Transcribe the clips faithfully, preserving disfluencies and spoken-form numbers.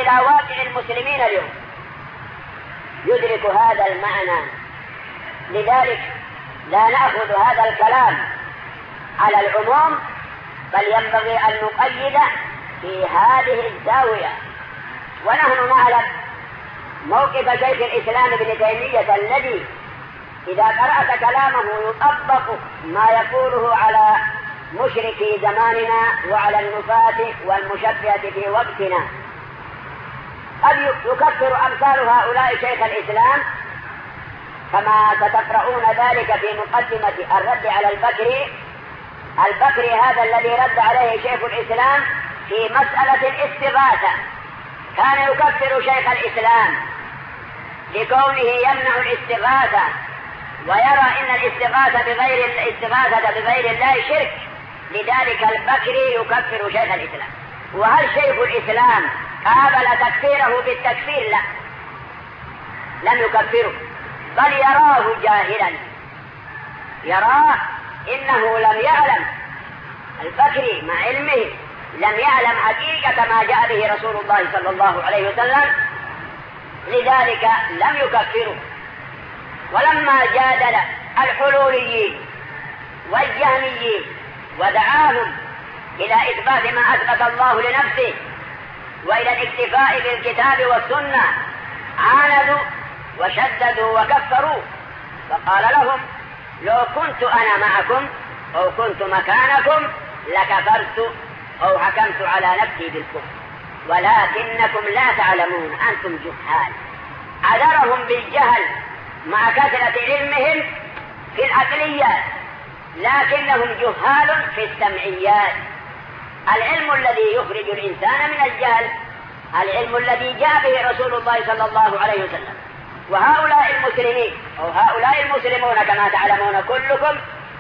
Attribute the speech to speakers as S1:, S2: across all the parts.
S1: إلى واقع المسلمين اليوم يدرك هذا المعنى. لذلك لا نأخذ هذا الكلام على العموم، بل ينبغي أن نقيد في هذه الزاوية. ونحن نعلم موقف شيخ الإسلام ابن تيمية الذي إذا قرأت كلامه يطبق ما يقوله على مشركي زماننا وعلى النفاة والمشبهة في وقتنا. قد يكفر أمثال هؤلاء شيخ الإسلام، كما ستقرؤون ذلك في مقدمة الرد على البكري. البكري هذا الذي رد عليه شيخ الإسلام في مسألة الاستغاثة، كان يكفر شيخ الإسلام لكونه يمنع الاستغاثة ويرى إن الاستغاثة بغير الاستغاثة بغير الله شرك. لذلك البكري يكفر شيخ الإسلام. وهل شيخ الإسلام قابل تكفيره بالتكفير؟ لا، لم يكفره، بل يراه جاهلا، يراه إنه لم يعلم. البكري مع علمه لم يعلم حقيقة ما جاء به رسول الله صلى الله عليه وسلم، لذلك لم يكفره. ولما جادل الحلوليين والجهميين ودعاهم إلى إثبات ما أثبت الله لنفسه وإلى الاكتفاء بالكتاب والسنة، عاندوا وشددوا وكفروا، فقال لهم: لو كنت أنا معكم أو كنت مكانكم لكفرت أو حكمت على نفسي بالكفر، ولكنكم لا تعلمون، أنتم جهال. عذرهم بالجهل مع كثرة علمهم في العقليات، لكنهم جهال في السمعيات. العلم الذي يخرج الإنسان من الجهل العلم الذي جاء به رسول الله صلى الله عليه وسلم. وهؤلاء المسلمين أو هؤلاء المسلمون كما تعلمون كلكم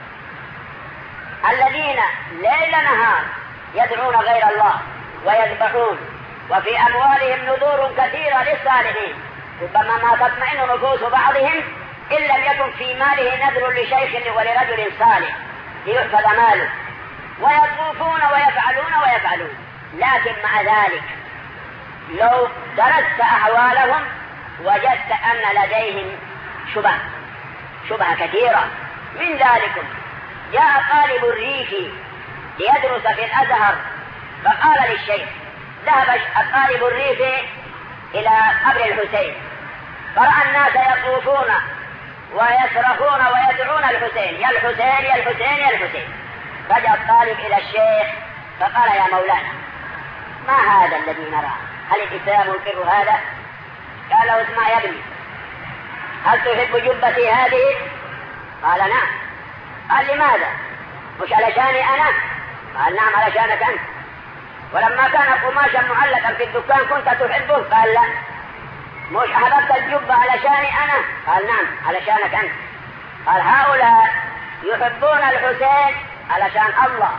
S1: الذين ليل نهار يدعون غير الله ويذبحون، وفي أموالهم نذور كثيرة للصالحين، ربما ما تطمئن نفوس بعضهم إن لم يكن في ماله نذر لشيخ ولرجل صالح ليحفظ ماله، ويطوفون ويفعلون ويفعلون. لكن مع ذلك لو درست أحوالهم وجدت أن لديهم شبه شبه كثيرة. من ذلك جاء طالب الريف ليدرس في الأزهر، فقال للشيخ: ذهب الطالب الريف إلى قبر الحسين، فرأى الناس يطوفون ويصرخون ويدعون الحسين: يا الحسين يا الحسين يا الحسين. فجاء الطالب إلى الشيخ فقال: يا مولانا، ما هذا الذي نراه؟ هل الإسلام يقر هذا؟ قال له: اسمع يا ابني، هل تحب جبتي هذه؟ قال: نعم. قال: لماذا؟ مش علشاني أنا؟ قال: نعم علشانك أنت. ولما كان قماشا معلقا في الدكان كنت تحبه؟ قال: لا. مش أحببت الجبة علشاني أنا؟ قال: نعم علشانك أنت. قال: هؤلاء يحبون الحسين علشان الله،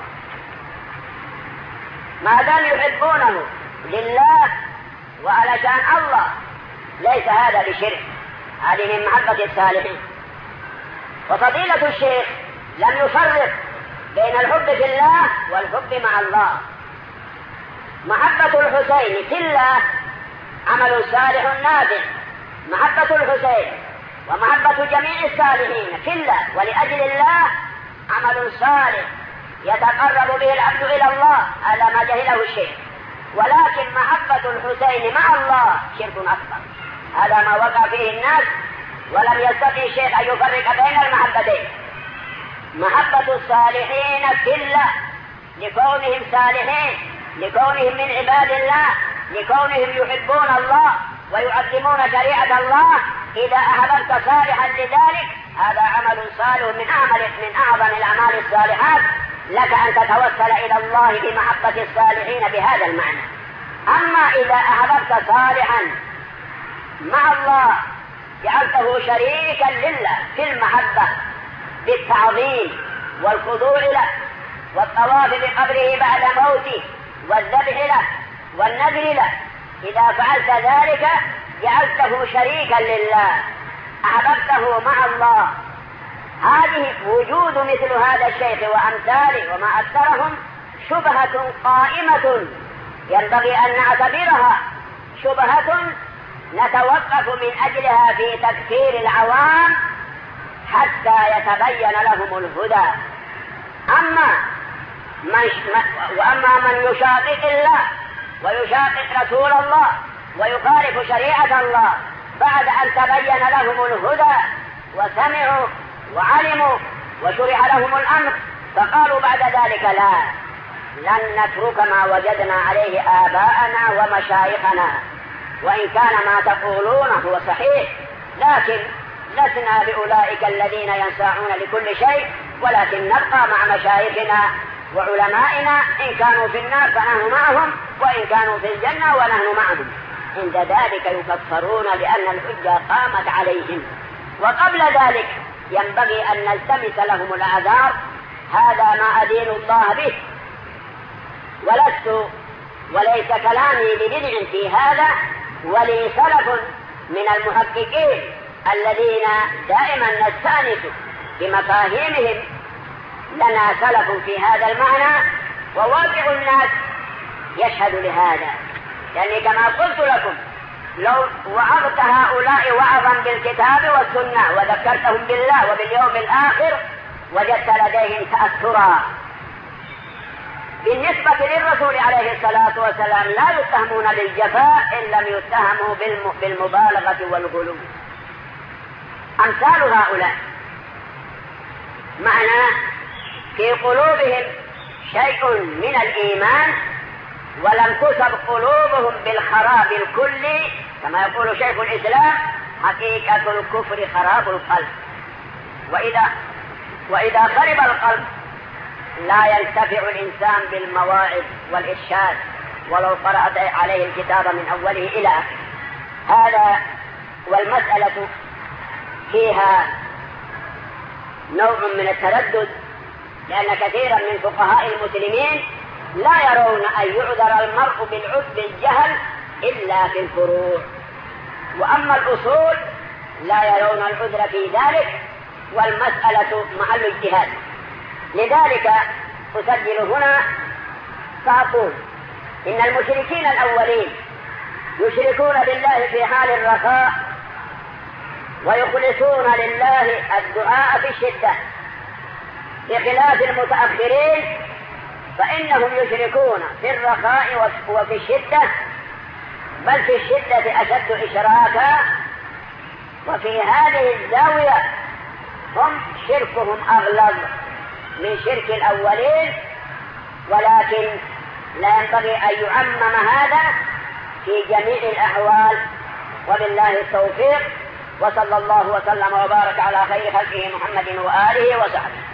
S1: ما دام يحبونه لله وعلشان الله ليس هذا بشرك، هذه من محبة الصالحين. وفضيلة الشيخ لم يفرق بين الحب في الله والحب مع الله. محبة الحسين في الله عمل صالح نافع، محبة الحسين ومحبة جميع الصالحين في الله ولأجل الله عمل صالح يتقرب به العبد إلى الله، هذا ما جهله الشيخ. ولكن محبة الحسين مع الله شرك أكبر، هذا ما وقع فيه الناس، ولم يستطيع الشيخ أن يفرق بين المحبتين. محبة الصالحين في الله لكونهم صالحين، لكونهم من عباد الله، لكونهم يحبون الله ويعظمون شريعة الله. إذا أحببت صالحا لذلك هذا عمل صالح من أعمل من أعظم الأعمال الصالحات، لك أن تتوسل إلى الله بمحبة الصالحين بهذا المعنى. أما إذا أحببت صالحا مع الله جعلته شريكا لله في المحبة بالتعظيم والخضوع له والطواف بقبره بعد موته والذبح له والنذر له، إذا فعلت ذلك جعلته شريكا لله، أحببته مع الله. هذه وجود مثل هذا الشيخ وأمثاله وما أكثرهم شبهة قائمة ينبغي أن نعتبرها شبهة نتوقف من أجلها في تكفير العوام حتى يتبين لهم الهدى. أما من وأما من يشاقق الله ويشاقق رسول الله ويخالف شريعة الله بعد أن تبين لهم الهدى وسمعوا وعلموا وشرع لهم الأمر، فقالوا بعد ذلك لا، لن نترك ما وجدنا عليه آباءنا ومشايخنا، وإن كان ما تقولون هو صحيح، لكن لسنا بأولئك الذين ينساعون لكل شيء، ولكن نبقى مع مشايخنا وعلمائنا، إن كانوا في النار فنحن معهم، وإن كانوا في الجنة ونحن معهم. عند ذلك يكفرون لأن الحجة قامت عليهم. وقبل ذلك ينبغي أن نلتمس لهم الأعذار، هذا ما أدين الله به، ولست وليس كلامي لبدع في هذا، ولي سلف من المحققين الذين دائما نستأنس بمفاهيمهم، لنا سلف في هذا المعنى، وواقع الناس يشهد لهذا. يعني كما قلت لكم، لو وعظت هؤلاء وعظا بالكتاب والسنة وذكرتهم بالله وباليوم الآخر وجدت لديهم تأثرا. بالنسبة للرسول عليه الصلاة والسلام لا يتهمون بالجفاء إن لم يتهموا بالمبالغة والغلو. أمثال هؤلاء معنى في قلوبهم شيء من الإيمان ولم تصب قلوبهم بالخراب الكلي، كما يقول شيخ الإسلام حقيقة الكفر خراب القلب، وإذا وإذا خرب القلب لا ينتفع الإنسان بالمواعظ والإرشاد ولو قرأت عليه الكتاب من أوله إلى آخره. هذا والمسألة فيها نوع من التردد، لأن كثيرا من فقهاء المسلمين لا يرون أن يعذر المرء بالعذر بالجهل إلا في الفروع، وأما الأصول لا يرون العذر في ذلك، والمسألة محل اجتهاد. لذلك أسجل هنا فأقول إن المشركين الأولين يشركون بالله في حال الرخاء ويخلصون لله الدعاء في الشدة، بخلاف المتأخرين فإنهم يشركون في الرخاء وفي الشدة، بل في الشدة أشد إشراكا. وفي هذه الزاوية هم شركهم أغلظ من شرك الأولين، ولكن لا ينبغي أن يعمم هذا في جميع الأحوال، وبالله التوفيق، وصلى الله وسلم وبارك على خير خلقه محمد وآله وصحبه.